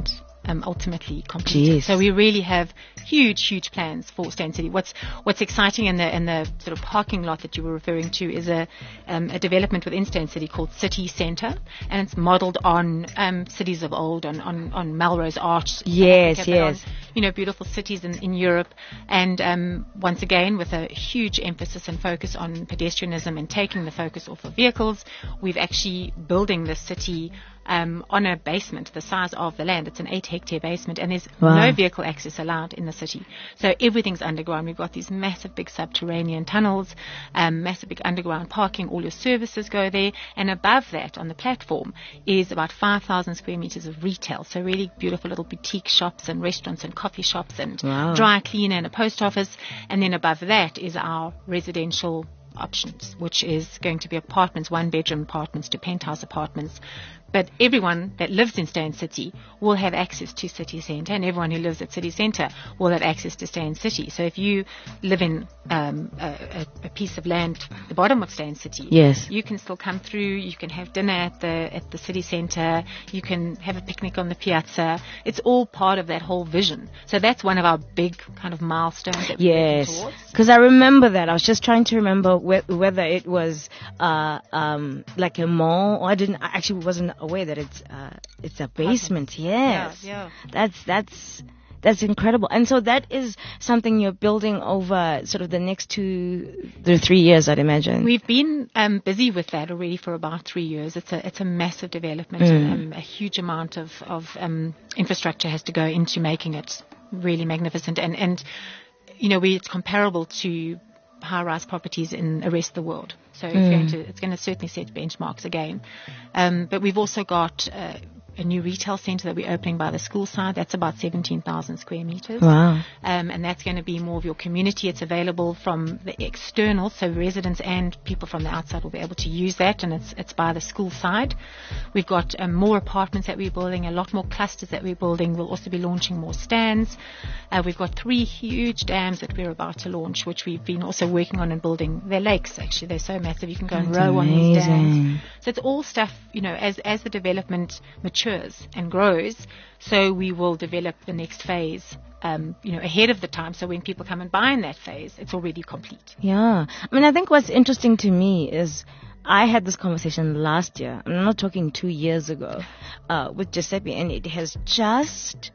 um, ultimately completed. Jeez. So we really have huge, huge plans for Stay in City. What's what's exciting in the in the sort of parking lot that you were referring to is a um, a development within Stay in City called City Centre, and it's modelled on um, cities of old, on on, on Melrose Arch. Yes, Africa, yes. On, you know, beautiful cities in, in Europe, and um, once again with a huge emphasis and focus on pedestrianism and taking the focus off of vehicles. We've actually building the city um, on a basement the size of the land. It's an eight hectare basement, and there's Wow. no vehicle access allowed in the city. So everything's underground. We've got these massive big subterranean tunnels, um, massive big underground parking. All your services go there, and above that on the platform is about five thousand square meters of retail. So really beautiful little boutique shops and restaurants and coffee shops and Wow. dry cleaner and a post office. And then above that is our residential options, which is going to be apartments, one bedroom apartments to penthouse apartments. But everyone that lives in Stay in City will have access to City Centre, and everyone who lives at City Centre will have access to Stay in City. So if you live in um, a, a, a piece of land at the bottom of Stay in City, Yes. you can still come through. You can have dinner at the at the City Centre. You can have a picnic on the piazza. It's all part of that whole vision. So that's one of our big kind of milestones that we're working Yes, towards. because I remember that. I was just trying to remember whe- whether it was uh, um, like a mall, or I didn't. I actually wasn't aware that it's uh, it's a basement. Yes, Yeah, yeah. that's that's that's incredible. And so that is something you're building over sort of the next two, the three years, I'd imagine. We've been um, busy with that already for about three years. It's a it's a massive development. Mm. Um, a huge amount of of um, infrastructure has to go into making it really magnificent. And and you know, we it's comparable to high-rise properties in the rest of the world. So it's going to it's going to certainly set benchmarks again. Um, but we've also got uh, a new retail centre that we're opening by the school side. That's about seventeen thousand square metres. Wow. Um, and that's going to be more of your community. It's available from the external, so residents and people from the outside will be able to use that, and it's it's by the school side. We've got um, more apartments that we're building, a lot more clusters that we're building. We'll also be launching more stands. Uh, we've got three huge dams that we're about to launch, which we've been also working on and building. They're lakes, actually. They're so massive. You can go and That's row on these amazing. dams. So it's all stuff, you know, as, as the development matures and grows, so we will develop the next phase, um, you know, ahead of the time. So when people come and buy in that phase, it's already complete. Yeah. I mean, I think what's interesting to me is I had this conversation last year. I'm not talking two years ago, uh, with Giuseppe, and it has just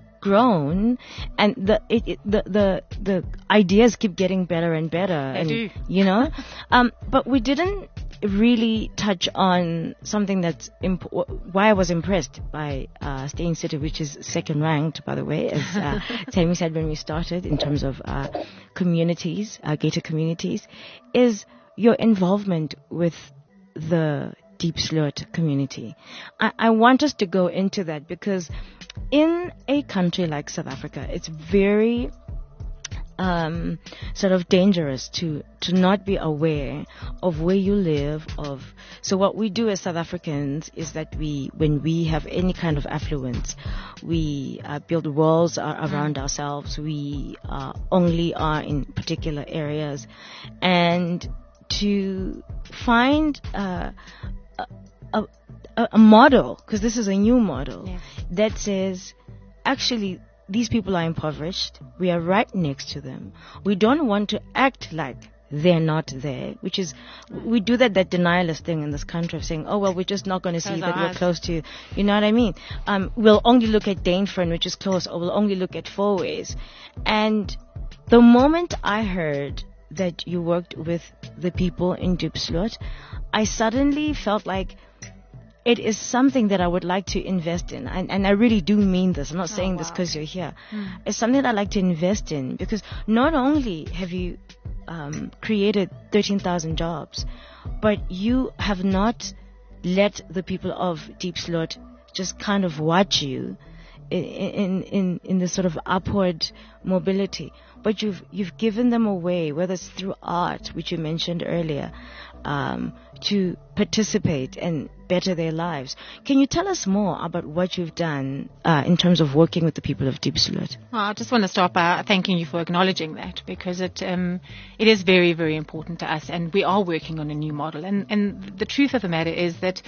grown, and the it, it, the the the ideas keep getting better and better. They and, do. You know, um, but we didn't really touch on something that's imp- why I was impressed by uh, Stay in City, which is second ranked, by the way, as uh, Tammy said when we started, in terms of uh, communities, uh, gated communities, is your involvement with the Deep Sloot community. I, I want us to go into that because in a country like South Africa, it's very um, sort of dangerous to to not be aware of where you live. Of so what we do as South Africans is that we, when we have any kind of affluence, we uh, build walls uh, around ourselves. We uh, only are in particular areas, and to find uh, a, a, a model, because this is a new model, Yes. that says, actually, these people are impoverished. We are right next to them. We don't want to act like they're not there, which is, we do that, that denialist thing in this country of saying, oh, well, we're just not going to see Close that our we're eyes. close to, you know what I mean? Um, we'll only look at Dainfern, which is close, or we'll only look at Fourways. And the moment I heard that you worked with the people in Diepsloot, I suddenly felt like it is something that I would like to invest in. And, and I really do mean this. I'm not saying wow. this because you're here. It's something that I'd like to invest in, because not only have you um, created thirteen thousand jobs, but you have not let the people of Diepsloot just kind of watch you in, in, in, in this sort of upward mobility. But you've you've given them a way, whether it's through art, which you mentioned earlier, um, to participate and better their lives. Can you tell us more about what you've done uh, in terms of working with the people of Diepsloot? Well, I just want to start by thanking you for acknowledging that, because it um, it is very, very important to us, and we are working on a new model. And, and the truth of the matter is that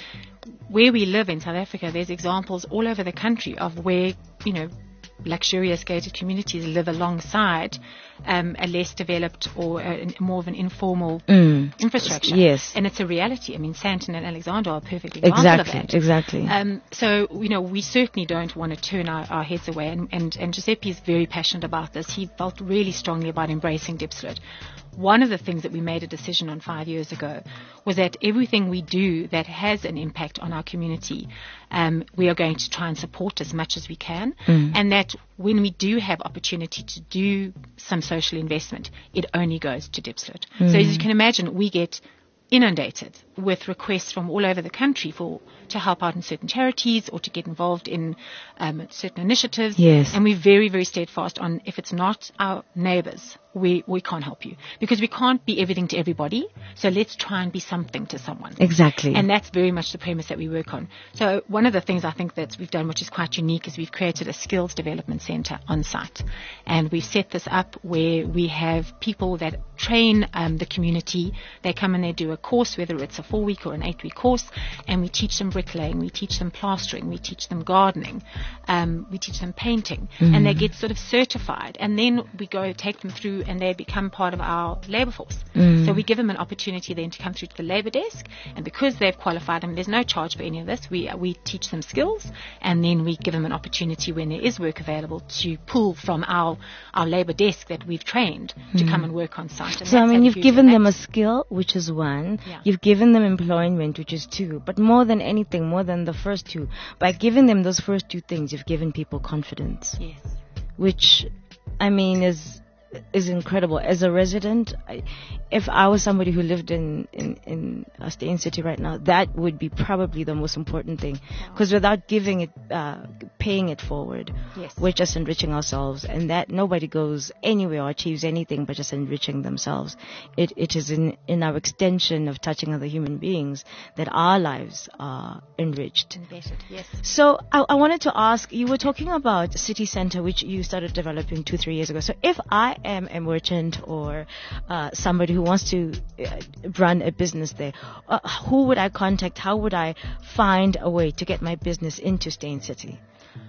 where we live in South Africa, there's examples all over the country of where, you know, luxurious gated communities live alongside um, a less developed or a, a more of an informal Mm. infrastructure. Yes. And it's a reality. I mean, Sandton and Alexandra are a perfect example Exactly, of that. exactly. Um, so, you know, we certainly don't want to turn our, our heads away. And, and, and Giuseppe is very passionate about this. He felt really strongly about embracing Diepsloot. One of the things that we made a decision on five years ago was that everything we do that has an impact on our community, um, we are going to try and support as much as we can. Mm. And that when we do have opportunity to do some social investment, it only goes to Diepsloot. Mm. So as you can imagine, we get inundated with requests from all over the country for to help out in certain charities or to get involved in um, certain initiatives. Yes. And we're very, very steadfast on if it's not our neighbors, we, we can't help you. Because we can't be everything to everybody. So let's try and be something to someone. Exactly. And that's very much the premise that we work on. So one of the things I think that we've done, which is quite unique, is we've created a skills development center on site. And we've set this up where we have people that train um, the community. They come and they do a course, whether it's a four-week or an eight-week course, and we teach them bricklaying, we teach them plastering, we teach them gardening, um, we teach them painting, Mm. and they get sort of certified. And then we go take them through and they become part of our labor force. Mm. So we give them an opportunity then to come through to the labor desk, and because they've qualified them, there's no charge for any of this. We, we teach them skills, and then we give them an opportunity when there is work available to pull from our, our labor desk that we've trained to come and work on site. And So, I that's mean, a you've huge given them a impact. skill, which is one. Yeah. You've given them employment, which is two. But more than anything, more than the first two, by giving them those first two things, you've given people confidence, Yes. which, I mean, is is incredible. As a resident, I, if I was somebody who lived in in in a Stain City right now, that would be probably the most important thing. Because without giving it, uh, paying it forward, Yes. we're just enriching ourselves, and that nobody goes anywhere or achieves anything but just enriching themselves. It it is in in our extension of touching other human beings that our lives are enriched. Invested, yes. So I, I wanted to ask, you were talking about City Center, which you started developing two, three years ago. So if I am a merchant or uh, somebody who wants to uh, run a business there, uh, who would I contact? How would I find a way to get my business into Stain City?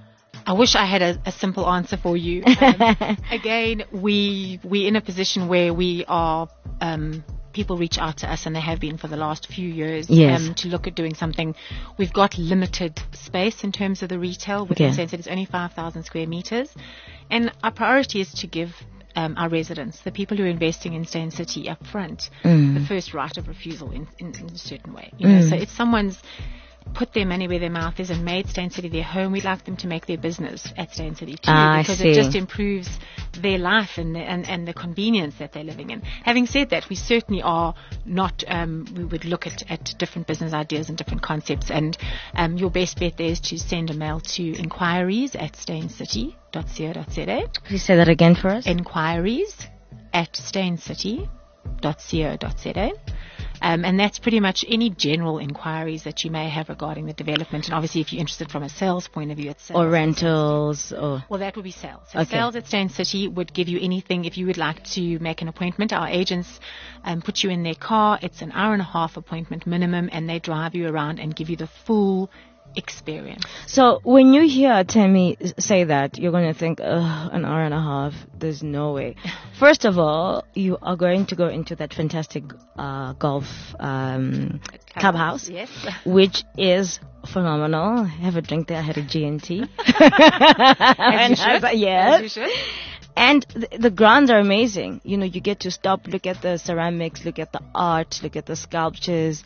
I wish I had a, a simple answer for you. Um, again, we we're in a position where we are. Um, people reach out to us, and they have been for the last few years, Yes. um, to look at doing something. We've got limited space in terms of the retail, within Okay. the sense that it's only five thousand square meters, and our priority is to give um, our residents, the people who are investing in Stain City up front, Mm. the first right of refusal in, in, in a certain way. You know, Mm. so if someone's put their money where their mouth is and made Stain City their home, we'd like them to make their business at Stain City too, Ah, I because see. it just improves their life and the, and, and the convenience that they're living in. Having said that, we certainly are not, um, we would look at, at different business ideas and different concepts, and um, your best bet there is to send a mail to inquiries at staincity dot co dot za. Please say that again for us. Inquiries at staincity dot co dot za. Um, and that's pretty much any general inquiries that you may have regarding the development. And obviously, if you're interested from a sales point of view, it's sales. Or rentals, or Well, that would be sales. So Okay. sales at Stain City would give you anything. If you would like to make an appointment, our agents um, put you in their car. It's an hour and a half appointment minimum, and they drive you around and give you the full experience. So when you hear Tammy s- say that, you're going to think, ugh, an hour and a half, there's no way. First of all, you are going to go into that fantastic uh, golf um, clubhouse, Yes. which is phenomenal. Have a drink there. I had a G N T. As you should. And- yes. As you should. And the, the grounds are amazing. You know, you get to stop, look at the ceramics, look at the art, look at the sculptures.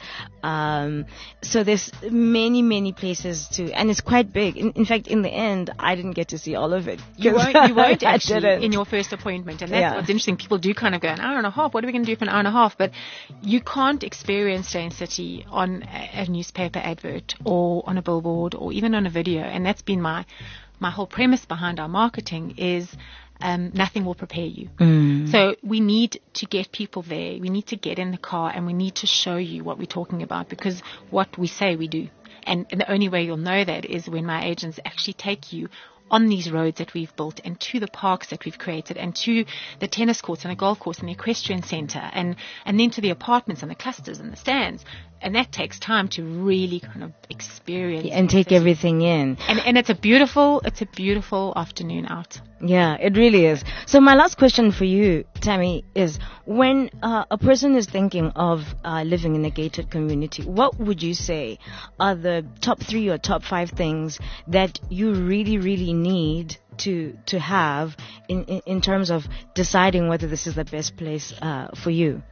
Um, so there's many, many places to, and it's quite big. In, in fact, in the end, I didn't get to see all of it. You won't, you won't I actually didn't. in your first appointment. And that's Yeah. what's interesting. People do kind of go, an hour and a half, what are we going to do for an hour and a half? But you can't experience Stain City on a, a newspaper advert or on a billboard or even on a video. And that's been my, my whole premise behind our marketing is um, nothing will prepare you. Mm. So we need to get people there. We need to get in the car and we need to show you what we're talking about, because what we say we do. And, and the only way you'll know that is when my agents actually take you on these roads that we've built and to the parks that we've created and to the tennis courts and the golf course and the equestrian center and, and then to the apartments and the clusters and the stands. and that takes time to really kind of experience and take city. everything in. And and it's a beautiful, it's a beautiful afternoon out. Yeah, it really is. So my last question for you, Tammy, is when uh, a person is thinking of uh, living in a gated community, what would you say are the top three or top five things that you really, really need to to have in, in, in terms of deciding whether this is the best place uh, for you?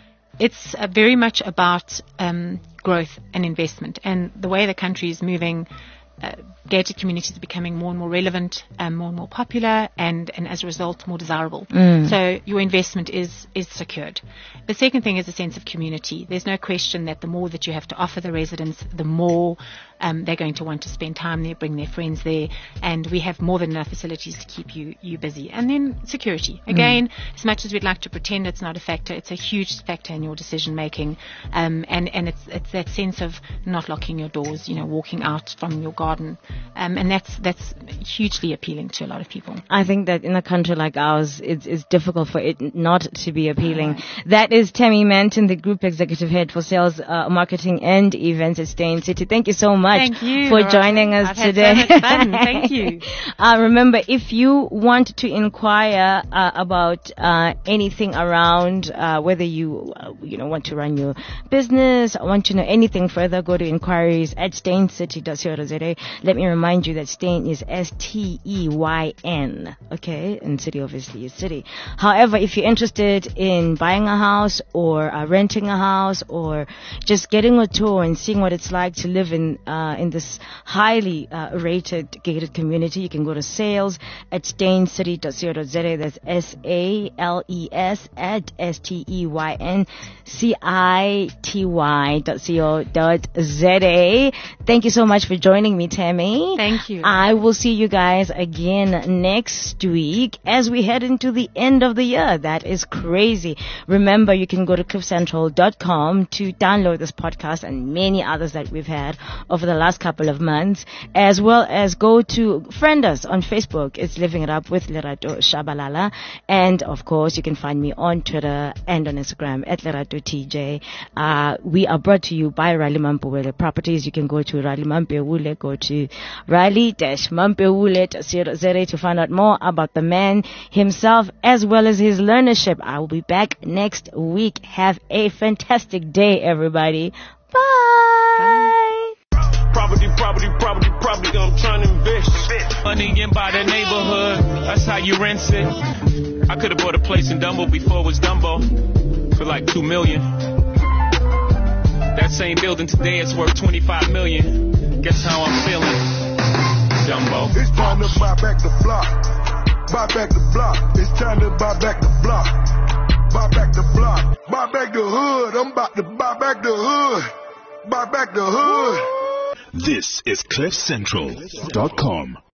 It's uh, very much about um, growth and investment, and the way the country is moving. Uh, gated communities are becoming more and more relevant, and more and more popular, and, and as a result, more desirable. Mm. So your investment is is secured. The second thing is a sense of community. There's no question that the more that you have to offer the residents, the more um, they're going to want to spend time there, bring their friends there, and we have more than enough facilities to keep you, you busy. And then security. Again, mm. as much as we'd like to pretend it's not a factor, it's a huge factor in your decision making, um, and, and it's, it's that sense of not locking your doors, you know, walking out from your garden. Um, and that's that's hugely appealing to a lot of people. I think that in a country like ours, it's, it's difficult for it not to be appealing. Right. That is Tammy Manton, the Group Executive Head for Sales, uh, Marketing and Events at Steyn City. Thank you so much Thank you, for Laura. joining us I've today. Had so much fun. Thank you. Uh, remember, if you want to inquire uh, about uh, anything around uh, whether you uh, you know want to run your business, or want to know anything further, go to inquiries at steyn city dot co dot za. Let me remind you that Steyn is S T E Y N, okay, and city obviously is city. However, if you're interested in buying a house or uh, renting a house or just getting a tour and seeing what it's like to live in uh, in this highly uh, rated gated community, you can go to sales at steyn city dot co dot za. That's S A L E S at S T E Y N C I T Y dot co dot za. Thank you so much for joining me, Tammy. Thank you. I will see you guys again next week as we head into the end of the year. That is crazy. Remember, you can go to cliff central dot com to download this podcast and many others that we've had over the last couple of months, as well as go to friend us on Facebook. It's Living It Up with Lerato Shabalala. And of course, you can find me on Twitter and on Instagram at Lerato T J. Uh, we are brought to you by Riley Mampewule Properties. You can go to Riley Mampewule, go to Riley Mampewule dot co dot za to find out more about the man himself as well as his learnership. I will be back next week. Have a fantastic day, everybody. Bye. Property, property, property, property. I'm trying to invest. Money in by the neighborhood. That's how you rent it. I could have bought a place in Dumbo before it was Dumbo for like two million. That same building today is worth twenty-five million. Guess how I'm feeling? Dumbo. It's time to buy back the block. Buy back the block. It's time to buy back the block. Buy back the block. Buy back the hood. I'm about to buy back the hood. Buy back the hood. This is cliff central dot com.